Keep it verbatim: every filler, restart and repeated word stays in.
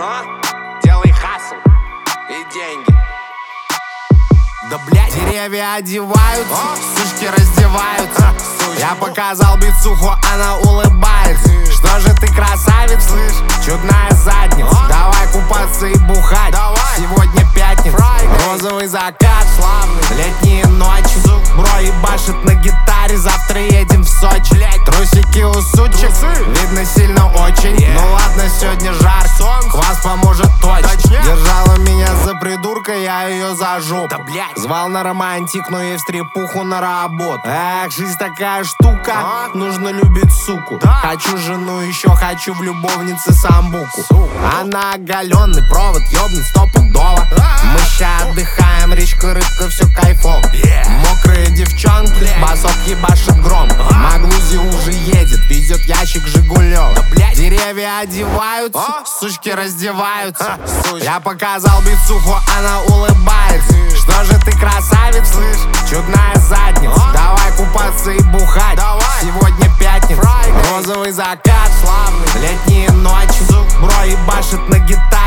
А? Делай хасл и деньги. Да блядь, деревья одеваются, а? Сучки раздеваются, а, я показал бицуху, она улыбается. Что же ты красавец, слышь, чудная задница, а? Давай купаться и бухать, давай. Сегодня пятница, Friday. Розовый закат, славный, летние ночи. Сук. Бро ебашит на гитаре, завтра едем в Сочи. Блядь. Трусики у сучек, Трусы. Видно сильно очень, yeah. Ну ладно, сегодня жарко, солнце. Квас поможет точно. Точнее? Держала меня за придурка, я ее за жопу, да, блядь. Звал на романтик, но ей в стрепуху на работу. Эх, жизнь такая штука, а? Нужно любить суку, да. Хочу жену, еще хочу в любовнице самбуку. Сука. Она оголенный провод, ёбнет стопудово. а? Мы ща отдыхаем, речка, рыбка, все кайфово. yeah. Мокрые девчонки, блядь. Басок ебашит гром. а? Маглузи уже едет, везет ящик Жигулёва. да, Деревья одеваются, а? Сучки раздеваются, а? Я показал бицуху, она улыбается. Что же ты красавец, слышь, чудная задница, а? Давай купаться и бухать, давай. Сегодня пятница, Friday. Розовый закат, славный, летние ночи. Бро ебашит на гитаре.